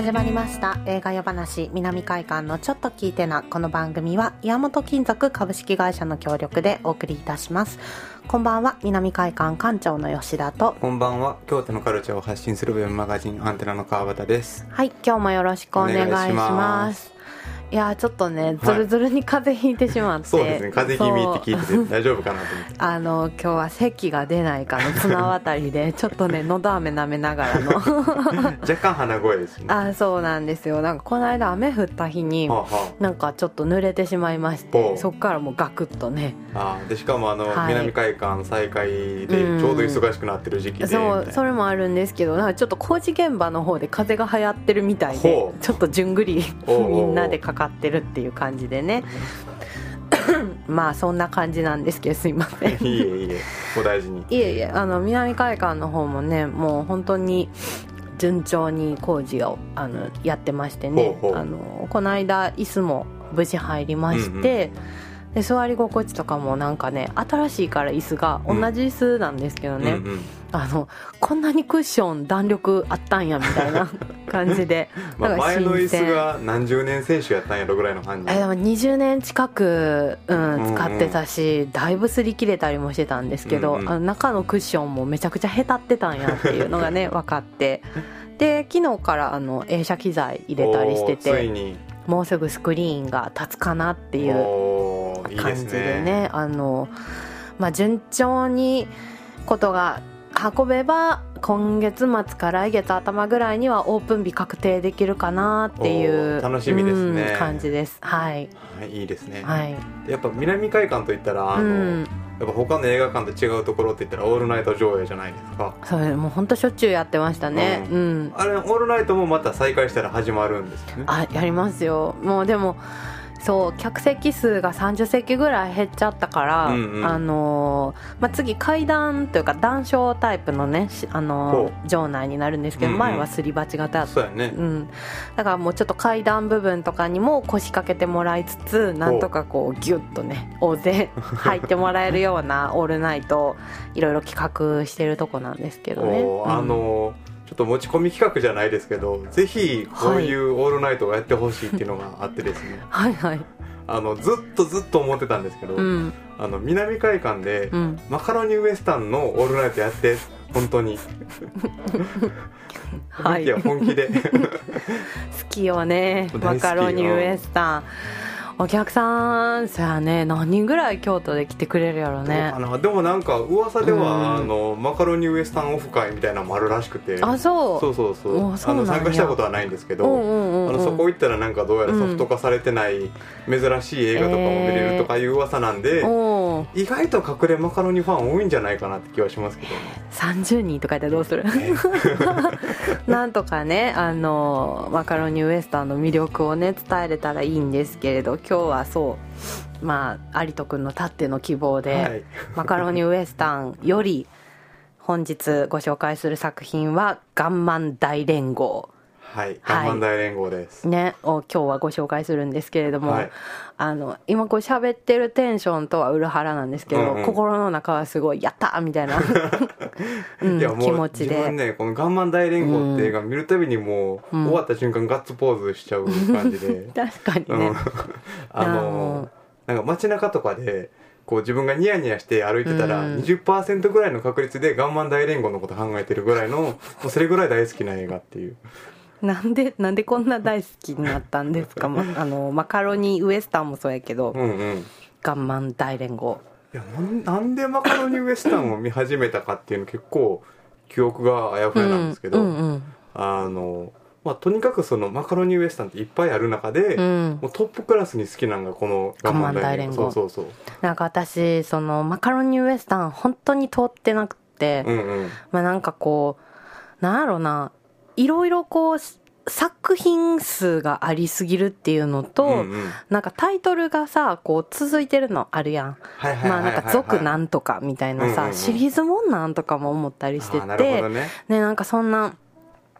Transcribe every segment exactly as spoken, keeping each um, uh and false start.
始まりました映画夜話南海館のちょっと聞いてな。この番組は岩本金属株式会社の協力でお送りいたします。こんばんは、南海館館長の吉田と、 こんばんは、京都のカルチャーを発信するウェブマガジンアンテナの川端です。 はい、今日もよろしくお願いします。お願いします。いやちょっとねずるずるに風邪ひいてしまって、はい、 そうですね、風邪気味って聞いてて大丈夫かなと思ってあの今日は咳が出ないかの綱渡りでちょっとねのど飴舐めながらの若干鼻声ですね。 あ、そうなんですよ。なんかこの間雨降った日に、はあはあ、なんかちょっと濡れてしまいまして、そっからもうガクッとね。 あでしかもあの、はい、南海館再開でちょうど忙しくなってる時期で、うん、 そうそれもあるんですけど、なんかちょっと工事現場の方で風が流行ってるみたいで、ちょっとじゅんぐりみんなでかかってるっていう感じでねまあそんな感じなんですけど、すいません。 いえいえ、お大事に。 いえいえ、あの南海館の方もね、もう本当に順調に工事をあのやってましてね、ほうほう、あのこの間椅子も無事入りまして、うんうん、で座り心地とかもなんかね、新しいから椅子が同じ椅子なんですけどね、うんうんうん、あのこんなにクッション弾力あったんやみたいな感じでまあ前の椅子が何十年選手やったんやろぐらいの感じ。 えでもにじゅうねん近く、うん、使ってたし、うんうん、だいぶ擦り切れたりもしてたんですけど、うんうん、あの中のクッションもめちゃくちゃへたってたんやっていうのがね分かって、で昨日からあの映写機材入れたりしてて、 ついにもうすぐスクリーンが立つかなっていう感じでね、いいね、あの、まあ、順調にことが運べば今月末から来月頭ぐらいにはオープン日確定できるかなっていう楽しみですね、 うん、感じです。はい、 はい、いいですね、 はい、 やっぱ南海館といったらあの、うん、やっぱ他の映画館と違うところって言ったらオールナイト上映じゃないですか。 それもう本当しょっちゅうやってましたね、うんうん、 あれオールナイトもまた再開したら始まるんですよね。 あ、やりますよ。もうでもそう客席数がさんじゅっせきぐらい減っちゃったから、うんうん、あのーまあ、次階段というか談笑タイプのね、あのー、場内になるんですけど、うんうん、前はすり鉢型だった。 そうやね、 うん、だからもうちょっと階段部分とかにも腰掛けてもらいつつ、なんとかこうギュッとね大勢入ってもらえるようなオールナイトをいろいろ企画してるとこなんですけどね、うん、 あのーちょっと持ち込み企画じゃないですけど、ぜひこういうオールナイトをやってほしいっていうのがあってですね、 はいはい、 あのずっとずっと思ってたんですけど、うん、あの南海館で、うん、マカロニウエスタンのオールナイトやって本当にはい、 いや本気で好きよねマカロニウエスタン。お客さんそやね、何人ぐらい京都で来てくれるやろね。 あのでもなんか噂では、うん、あのマカロニウエスタンオフ会みたいなのもあるらしくて。 あ、そうそうそうそう、あの参加したことはないんですけど、うんうんうん、あのそこ行ったらなんかどうやらソフト化されてない珍しい映画とかも見れるとかいう噂なんで、えー、意外と隠れマカロニファン多いんじゃないかなって気はしますけどね。 さんじゅうにんとかやったらどうするなんとかね、あのマカロニウエスタンの魅力をね伝えれたらいいんですけれど、今日はそうまあ有人くんのたっての希望で、はい、マカロニウエスタンより本日ご紹介する作品はガンマン大連合。 はい、ガンマン大連合です、 はい、ね、を今日はご紹介するんですけれども、はい、あの今こう喋ってるテンションとは裏腹なんですけど、うんうん、心の中はすごいやったーみたいな、うん、いやもう気持ちで、 自分ねこのガンマン大連合って映画見るたびにもう、うん、終わった瞬間ガッツポーズしちゃう感じで確かにね、うん、 あのなんか街中とかでこう自分がニヤニヤして歩いてたら にじゅっパーセント ぐらいの確率でガンマン大連合のこと考えてるぐらいのもうそれぐらい大好きな映画っていう。 なんでなんでこんな大好きになったんですか。あのマカロニウエスタンもそうやけど、うんうん、ガンマン大連合、 いや な, なんでマカロニウエスタンを見始めたかっていうの結構記憶があやふやなんですけど、うんうんうん、あのまあ、とにかくそのマカロニウエスタンっていっぱいある中で、うん、もうトップクラスに好きなのがこのガンマン大連合。そうそうそう、 なんか私そのマカロニウエスタン本当に通ってなくて、うんうん、まあ、なんかこうなんやろな、いろいろこう作品数がありすぎるっていうのと、うんうん、なんかタイトルがさこう続いてるのあるやん、まあなんか続なんとかみたいなさ、うんうんうん、シリーズもんなんとかも思ったりしてて、 なるほどね、 ね、なんかそんな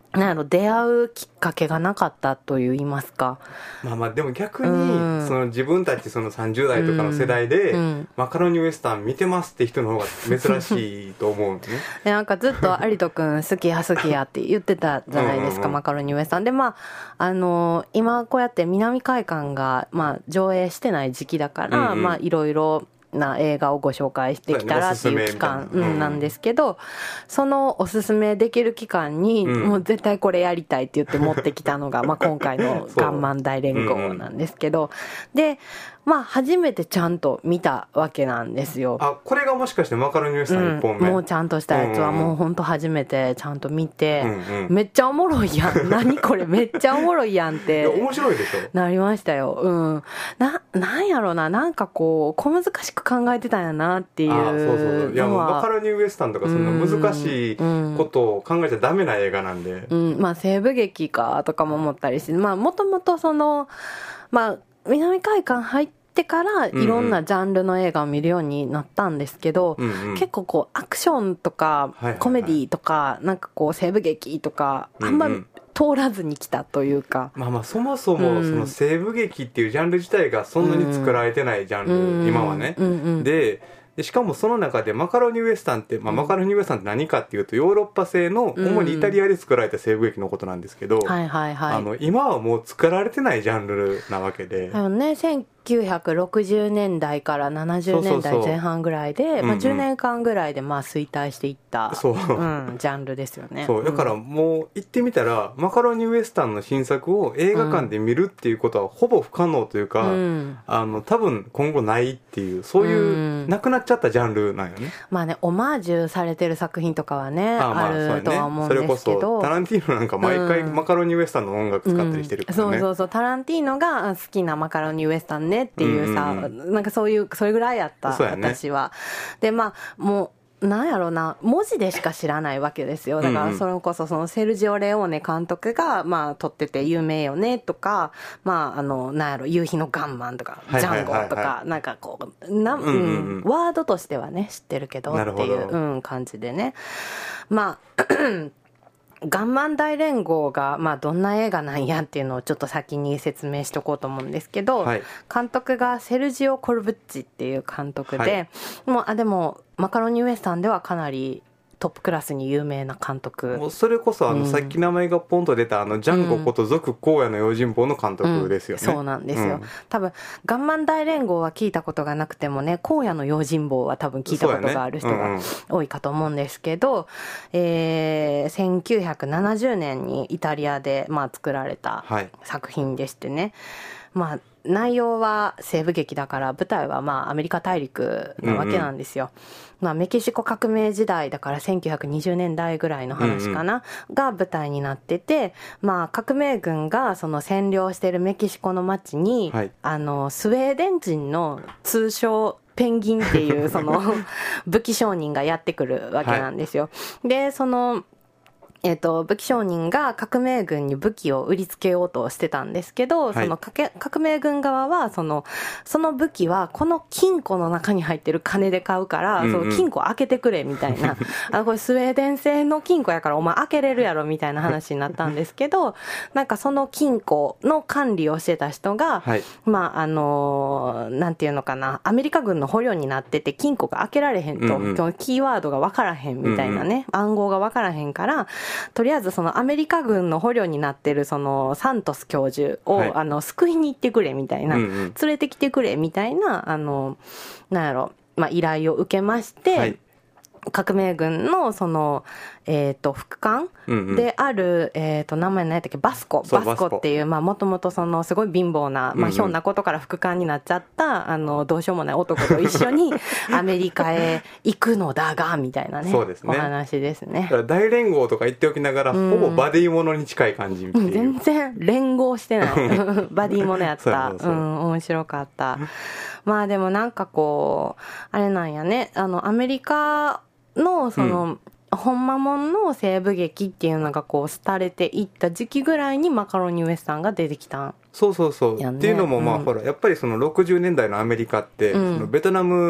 なんやろ、出会うきっかけがなかったといいますか。 まあまあでも逆に、うん、その自分たちそのさんじゅう代とかの世代で、うん、マカロニウエスタン見てますって人の方が珍しいと思うんですね。 でなんかずっと有人くん好きや好きやって言ってたじゃないですか、うんうんうん、マカロニウエスタンで、まああのー、今こうやって南海館がまあ上映してない時期だから、うんうん、まあいろいろな映画をご紹介してきたらっていう期間なんですけど、そのおすすめできる期間にもう絶対これやりたいって言って持ってきたのがまあ今回のガンマン大連合なんですけど、でまあ初めてちゃんと見たわけなんですよ。 あ、これがもしかしてマカロニウエスタンいっぽんめ、 うん、もうちゃんとしたやつはもう本当初めてちゃんと見て、うんうん、めっちゃおもろいやん何これめっちゃおもろいやんって面白いでしょなりましたよ。うんな、なんやろな、なんかこう小難しく考えてたんやなっていう。あ、そうそうそう。 いやもうマカロニウエスタンとかそんな難しいことを考えちゃダメな映画なんで、 うんうん、まあ西部劇かとかも思ったりして、まあもともとそのまあ南海館入ってってからいろんなジャンルの映画を見るようになったんですけど、うんうん、結構こうアクションとかコメディとかなんかこう西部劇とかあんま通らずに来たというか、 まあまあそもそもその西部劇っていうジャンル自体がそんなに作られてないジャンル、うん、今はね、うんうん、ででしかもその中でマカロニウエスタンって、まあ、マカロニウエスタンって何かっていうとヨーロッパ製の主にイタリアで作られた西部劇のことなんですけど、 はいはいはい、 あの今はもう作られてないジャンルなわけで、 あのね、せんきゅうひゃくろくじゅうねんだいからななじゅうねんだいぜん半ぐらいで、そうそうそう、まあ、じゅうねんかんぐらいでまあ衰退していった、 そう、 うん、ジャンルですよね。 そうだからもう言ってみたら、マカロニウエスタンの新作を映画館で見るっていうことはほぼ不可能というか、うん、あの多分今後ないっていう、そういう、うん、なくなっちゃったジャンルなんよね。 まあね、オマージュされてる作品とかはね、あ, あるとは思うんですけど、それこそタランティーノなんか毎回マカロニウエスタンの音楽使ったりしてるからね、 うんうん、そうそうそう、タランティーノが好きなマカロニウエスタンねっていうさ、うんうん、なんかそういうそれぐらいやった、ね、私は。でまあもうなんやろうな、文字でしか知らないわけですよ。だからそれこそそのセルジオ・レオーネ監督がまあ撮ってて有名よねとか、まああのなんやろ、夕日のガンマンとか、ジャンゴとか、なんかこうな、うんうんうん、ワードとしてはね知ってるけどっていう、うん、感じでね、まあガンマン大連合が、まあ、どんな映画なんやっていうのをちょっと先に説明しとこうと思うんですけど、はい、監督がセルジオ・コルブッチっていう監督で、はい、もうあでもマカロニウエスタンではかなりトップクラスに有名な監督。 もうそれこそあの、うん、さっき名前がポンと出たあのジャンゴこと続荒野の用心棒の監督ですよね、 うんうん、そうなんですよ、うん、多分ガンマン大連合は聞いたことがなくてもね、荒野の用心棒は多分聞いたことがある人が多いかと思うんですけど、えー、せんきゅうひゃくななじゅうねんにイタリアで、まあ、作られた作品でしてね、はい、まあ内容は西部劇だから舞台はまあアメリカ大陸なわけなんですよ、うんうん、まあ、メキシコ革命時代だからせんきゅうひゃくにじゅうねんだいぐらいの話かな、うんうん、が舞台になってて、まあ、革命軍がその占領しているメキシコの町に、はい、あのスウェーデン人の通称ペンギンっていうその武器商人がやってくるわけなんですよ、はい、でそのえっと、武器商人が革命軍に武器を売りつけようとしてたんですけど、はい、その革命軍側はその、その武器はこの金庫の中に入ってる金で買うから、うんうん、その金庫開けてくれみたいなあ、これスウェーデン製の金庫やからお前開けれるやろみたいな話になったんですけどなんかその金庫の管理をしてた人が、はい、まああのなんていうのかな、アメリカ軍の捕虜になってて金庫が開けられへんと、うんうん、キーワードが分からへんみたいなね、うんうん、暗号が分からへんから、とりあえずそのアメリカ軍の捕虜になってるそのサントス教授を、はい、あの救いに行ってくれみたいな、うんうん、連れてきてくれみたいな、あのなんやろ、まあ、依頼を受けまして、はい、革命軍のその、えー、と副官である、うんうん、えー、と名前何やったっけ、バスコバスコっていう、まあ、もともとそのすごい貧乏な、まあ、ひょんなことから副官になっちゃった、うんうん、あのどうしようもない男と一緒にアメリカへ行くのだがみたいなね、そうですね、お話ですね。 だから大連合とか言っておきながら、うん、ほぼバディものに近い感じっていう、 全然連合してないバディものやったそうそうそう、うん、面白かったまあでもなんかこうあれなんやね、あのアメリカのその、うん、ほんまもんの西部劇っていうのがこう廃れていった時期ぐらいにマカロニウエスタンが出てきたん、 そうそうそう、ね、っていうのもまあ、うん、ほらやっぱりそのろくじゅうねんだいのアメリカって、うん、そのベトナム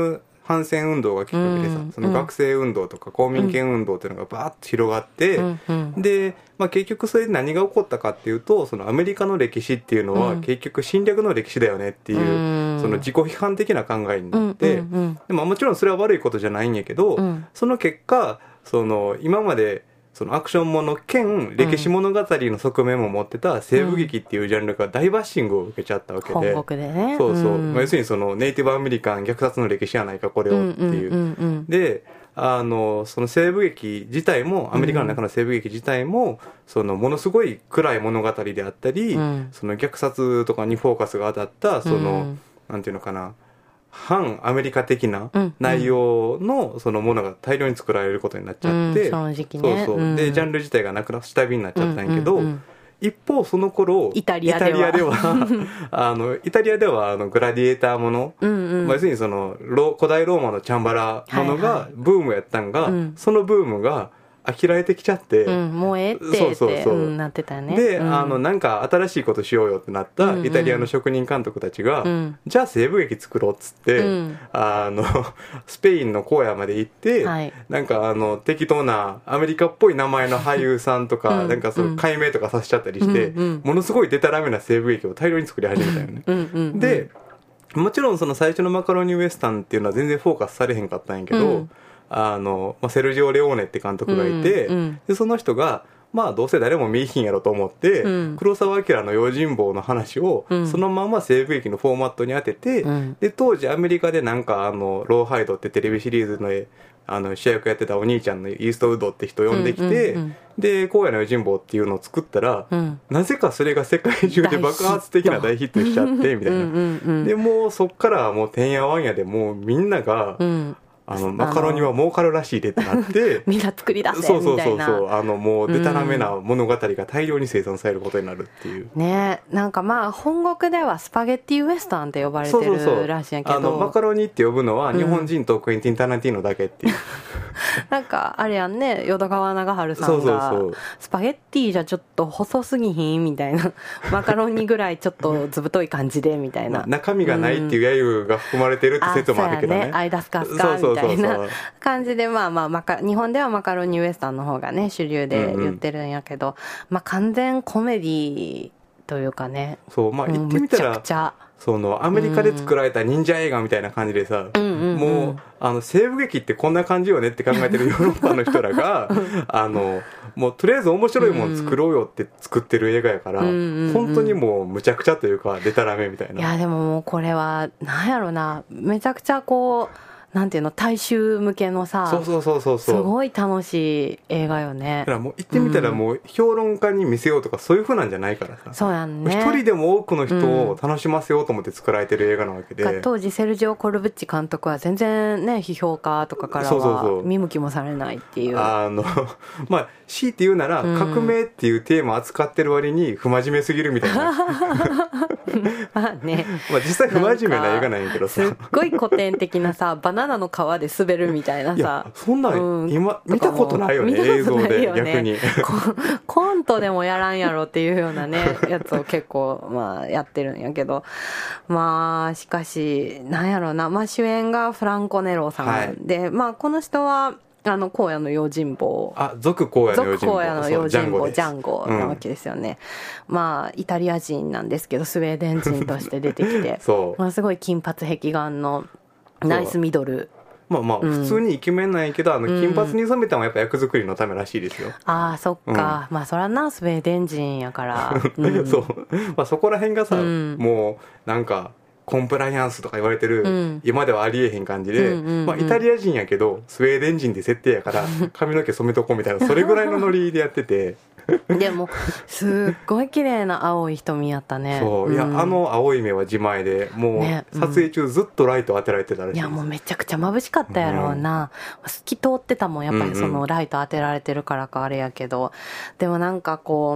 反戦運動がきっかけでさ、うん、その学生運動とか公民権運動っていうのがバーッと広がって、うんうん、で、まあ、結局それで何が起こったかっていうと、そのアメリカの歴史っていうのは結局侵略の歴史だよねっていう、うん、その自己批判的な考えになって、うんうんうん、でももちろんそれは悪いことじゃないんやけど、うん、その結果その今までそのアクションもの兼歴史物語の側面も持ってた西部劇っていうジャンルが大バッシングを受けちゃったわけで、 本国でね、 そうそう、まあ、要するにそのネイティブアメリカン虐殺の歴史やないかこれをっていう、うんうんうんうん、であのその西部劇自体もアメリカの中の西部劇自体も、うん、そのものすごい暗い物語であったり、うん、その虐殺とかにフォーカスが当たったその、うん、なんていうのかな、反アメリカ的な内容のそのものが大量に作られることになっちゃって、 うん、正直ね、 そうそう、うん、でジャンル自体がなくな下火になっちゃったんやけど、うんうんうん、一方その頃イタリアではイタリアではあのイタリアではあのグラディエーターもの、うんうん、まあ、要するにそのロ古代ローマのチャンバラものがブームやったんが、はいはい、そのブームが飽きられてきちゃって、 うん、もうええってそうそうそう、うん、なってたよね。 で、 うん、 あのなんか新しいことしようよってなったイタリアの職人監督たちが、うんうん、じゃあ西部劇作ろうっつって、うん、あのスペインの荒野まで行って、はい、なんかあの適当なアメリカっぽい名前の俳優さんとか、うん、なんかその解明とかさせちゃったりして、うんうん、ものすごいデタラメな西部劇を大量に作り始めたよね。うんうんうん、でもちろんその最初のマカロニウエスタンっていうのは全然フォーカスされへんかったんやけど、うん、あのまあ、セルジオ・レオーネって監督がいて、うんうん、でその人がまあどうせ誰も見えひんやろと思って、うん、黒澤明の用心棒の話をそのまま西部劇のフォーマットに当てて、うん、で当時アメリカでなんかあのローハイドってテレビシリーズのあの主役やってたお兄ちゃんのイーストウッドって人呼んできて、うんうんうん、で荒野の用心棒っていうのを作ったら、うん、なぜかそれが世界中で爆発的な大ヒットしちゃってみたいなうんうん、うん、でもうそっからもうてんやわんやでもうみんなが、うん、あのマカロニは儲かるらしいでってなってみんな作り出せみたいな、 そうそうそうそう、あのもうデタラメな物語が大量に生産されることになるっていう、 うん、ね、なんかまあ本国ではスパゲッティウエスタンって呼ばれてるらしいんやけど、 あのマカロニって呼ぶのは日本人とクエンティン・タランティーノだけっていう、うん、 なんかあれやんね、淀川長春さんがそうそうそう、スパゲッティじゃちょっと細すぎひんみたいなマカロニぐらいちょっとずぶとい感じでみたいな、まあ、 中身がないっていう揶揄が含まれてるって説もあるけどね、 ね、アイダスカスカみたいな、そうそうそうそう感じで、まあまあマカ日本ではマカロニウエスタンの方がね主流で言ってるんやけど、うんうん、まあ完全コメディというかね、 そうまあ言ってみたら、うん、むちゃくちゃそのアメリカで作られた忍者映画みたいな感じでさ、うんうんうん、もうあの西部劇ってこんな感じよねって考えてるヨーロッパの人らがあのもうとりあえず面白いもの作ろうよって作ってる映画やから、うんうんうん、本当にもうむちゃくちゃというかデタラメみたいな。 いやでももうこれはなんやろな、めちゃくちゃこうなんていうの、大衆向けのさ、 そうそうそうそうそう、 すごい楽しい映画よね。 だからもう言ってみたらもう評論家に見せようとかそういう風なんじゃないからさ、 そうやんね、 一人でも多くの人を楽しませようと思って作られてる映画なわけで、うん、 当時セルジオ・コルブッチ監督は全然ね批評家とかからは見向きもされないっていう、 あのまあ強いて言うなら、うん、革命っていうテーマ扱ってる割に不真面目すぎるみたいなまあね、 まあ実際不真面目な映画なんやけどさ、 すっごい古典的なさバナナの皮で滑るみたいなさ、いやそんなん、うん、今見たことないよね、映像で逆にコ, コントでもやらんやろっていうようなねやつを結構まあやってるんやけど、まあしかしなんやろうな、まあ主演がフランコ・ネロさん、はい、でまあこの人はあの荒野の用心棒、 あ続荒野の用心棒、 続荒野の用心棒ジャンゴなわけですよね、うん、まあイタリア人なんですけどスウェーデン人として出てきてそう、まあ、すごい金髪壁眼のナイスミドル、 まあまあ普通にイケメンなんやけど、うん、あの金髪に染めたのはやっぱ役作りのためらしいですよ、うん、 ああそっか、うん、まあそらなスウェーデン人やから、 うん、そう、まあ、そこら辺がさ、うん、もうなんかコンプライアンスとか言われてる、うん、今ではありえへん感じで、うんうんうん、まあ、イタリア人やけどスウェーデン人で設定やから髪の毛染めとこうみたいなそれぐらいのノリでやっててでもすっごい綺麗な青い瞳やったね。 そう、いや、うん、あの青い目は自前でもう、ね、撮影中ずっとライト当てられてたらしい、 いやもうめちゃくちゃ眩しかったやろうな、うん、透き通ってたもんやっぱりそのライト当てられてるからかあれやけど、でもなんかこう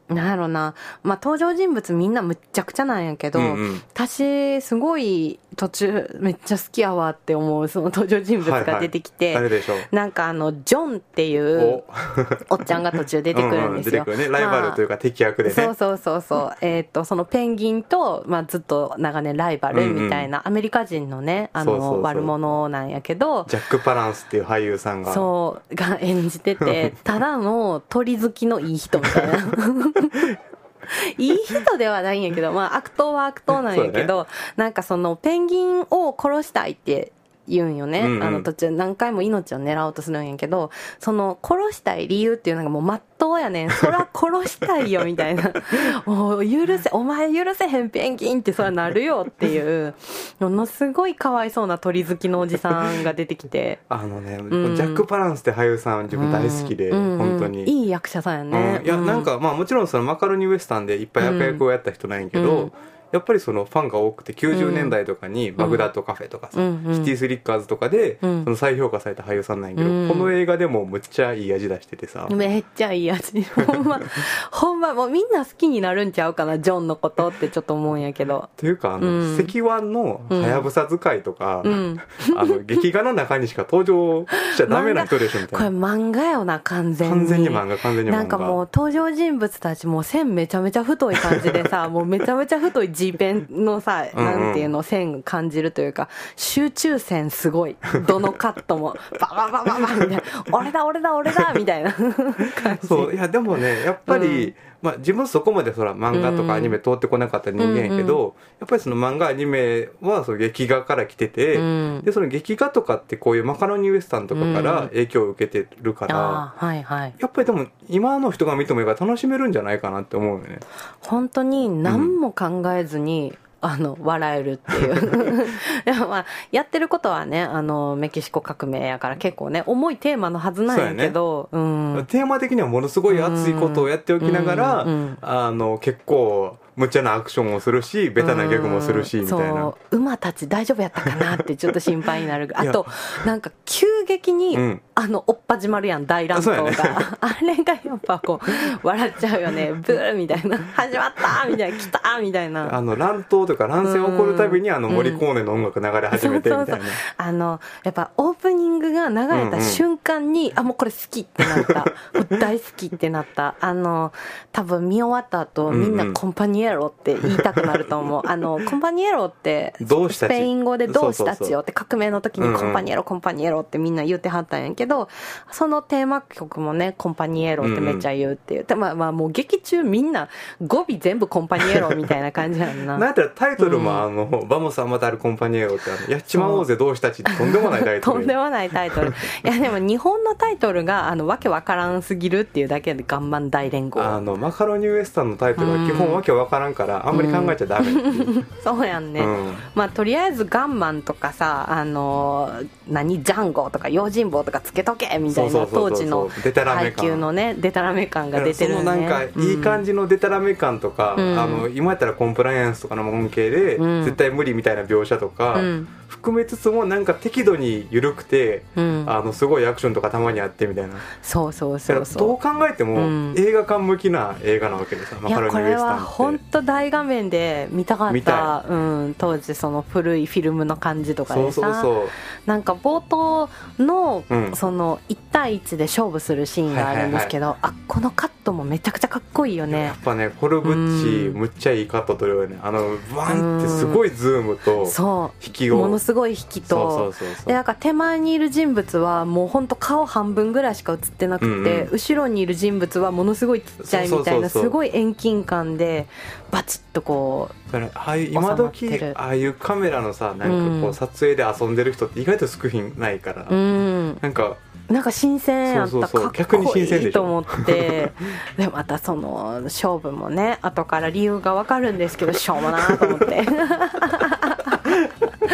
なんやろな、まあ、登場人物みんなむっちゃくちゃなんやけど、うんうん、私すごい途中めっちゃ好きやわって思うその登場人物が出てきて、 はいはい、誰でしょう。 なんかあのジョンっていうおっちゃんが途中出てくるんですよ。 うんうん、出てくるね、ライバルというか敵役でね、 まあ、そうそうそうそう、えー、とそのペンギンと、まあ、ずっと長年ライバルみたいな、うんうん、アメリカ人のねあのそうそうそう悪者なんやけど、 ジャック・パランスっていう俳優さんがそうが演じててただの鳥好きのいい人みたいないい人ではないんやけど、まあ、悪党は悪党なんやけど、ね、なんかそのペンギンを殺したいって言うんよね、うんうん、あの途中何回も命を狙おうとするんやけど、その殺したい理由っていうのがもう真っ当やねん、そら殺したいよみたいなもう許せお前許せへんペンギンってそらなるよっていうものすごいかわいそうな鳥好きのおじさんが出てきてあのね、うん、ジャック・パランスって俳優さん自分大好きで、うんうん、本当にいい役者さんやね、 うん、いやなんかまあもちろんそのマカロニウエスタンでいっぱい役役をやった人なんやけど、うんやっぱりそのファンが多くてきゅうじゅうねんだいとかにバグダッドカフェとかさ、うんうん、シティスリッカーズとかでその再評価された俳優さんなんやけど、うん、この映画でもむっちゃいい味出しててさ、 めっちゃいい味ほんまほんまもうみんな好きになるんちゃうかなジョンのことってちょっと思うんやけどというかあの、うん、石腕のはやぶさ使いとか、うん、あの劇画の中にしか登場しちゃダメな人でしょみたいな。 これ漫画よな完全に完全に漫画完全に漫画なんかもう登場人物たちもう線めちゃめちゃ太い感じでさもうめちゃめちゃ太い G ペンのさ、なんていうの線感じるというか集中線すごいどのカットもバババババみたいな俺だ俺だ俺だみたいな感じ。 そういやでもねやっぱり、うんまあ、自分そこまでそら漫画とかアニメ通ってこなかった人間やけど、うんうん、やっぱりその漫画アニメはその劇画から来てて、うん、でその劇画とかってこういうマカロニウエスタンとかから影響を受けてるから、うんはいはい、 やっぱりでも今の人が見てもいいから楽しめるんじゃないかなって思うよね。 本当に何も考えずに、うんあの笑えるっていうでもまあやってることはねあのメキシコ革命やから結構ね重いテーマのはずなんやけど、ねうん、 テーマ的にはものすごい熱いことをやっておきながら、うんうん、あの結構無茶なアクションをするしベタなギャグもするしみたいな。 そう馬たち大丈夫やったかなってちょっと心配になるあとなんか急激に、うん、あのおっぱじまるやん大乱闘が、ね、あれがやっぱこう笑っちゃうよねブーみたいな始まったみたいな来たみたいなあの乱闘とか乱戦起こるたびにあのモリコーネの音楽流れ始めてみたいな、うん、そうそうそうあのやっぱオープニングが流れた瞬間に、うんうん、あもうこれ好きってなった大好きってなったあの多分見終わった後みんなコンパニエロって言いたくなると思うあのコンパニエロってスペイン語で同志たちよって革命の時にコンパニエロコンパニエロってみんな言ってはったんやけどそのテーマ曲もねコンパニエロってめっちゃ言うっていう、うんうん、まあまあもう劇中みんな語尾全部コンパニエロみたいな感じやんななんやったらタイトルも、うん、あのバモスアマタルコンパニエロってあのやっちまおうぜ同志たちってとんでもないタイトルとんでもないタイトルいやでも日本のタイトルがあのわけわからんすぎるっていうだけで岩盤大連合あのマカロニウエスタンのタイトルは基本わけわからんからあんまり考えちゃダメ、うん、 そうやんね、うん、まあとりあえずガンマンとかさあの何ジャンゴとか用心棒とかつけとけみたいな当時の配給のねデタラメ感が出てるね。 そのなんかいい感じのデタラメ感とか、うん、あの今やったらコンプライアンスとかの恩恵で、うん、絶対無理みたいな描写とか、うん、含めつつもなんか適度に緩くて、うん、あのすごいアクションとかたまにあってみたいな。 そうそうそうそうどう考えても、うん、映画館向きな映画なわけでさマカロニウエスタンって。いやこれは本当大画面で見たかった、うん、当時その古いフィルムの感じとかでさそうそうそうなんか冒頭の、うん、そのいち対いちで勝負するシーンがあるんですけど、はいはいはい、あこのカットもめちゃくちゃかっこいいよね。 やっぱねコルブッチ、うん、むっちゃいいカット撮るよね。あのワンってすごいズームと引きをものすごい引きとそうそうそうそうでなんか手前にいる人物はもうほんと顔半分ぐらいしか映ってなくて、うんうん、後ろにいる人物はものすごいちっちゃいみたいなすごい遠近感でバチッとこうああいう今時ああいうカメラのさなんかこう撮影で遊んでる人って意外と少ないから、うん、なんかなんか新鮮やったそうそうそうかっこいいと思ってでまたその勝負もね後から理由が分かるんですけどしょうもなと思って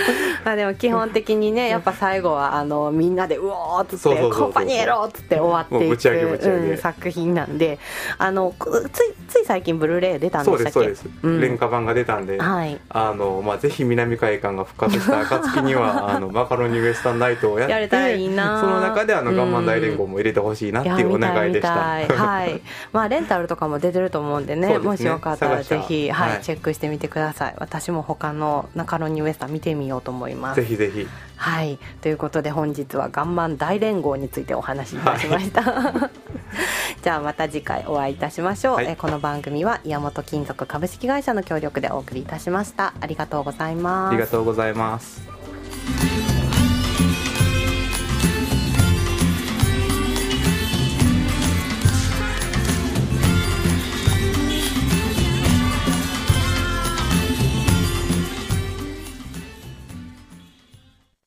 まあでも基本的にねやっぱ最後はあのみんなでうおーっつってコンパニエローっつって終わっていく、うん、作品なんで、あのついつい最近ブルーレイ出たんでしたっけ。 そうですそうです、うん、廉価版が出たんで、はい、あのまあ、ぜひ南海館が復活した暁にはあのマカロニウエスタンナイトをやってやれたらいいな。その中であのガンマン大連合も入れてほしいなっていうお願いでした。 はい、まあレンタルとかも出てると思うんで ね, でねもしよかったらぜひ、はいはい、チェックしてみてください。私も他のマカロニウエスタン見てみようと思います。 ぜひぜひ。 はい、ということで本日はガンマン大連合についてお話しいたしました、はい、じゃあまた次回お会いいたしましょう、はい、えこの番組は岩本金属株式会社の協力でお送りいたしました。ありがとうございます。 ありがとうございます。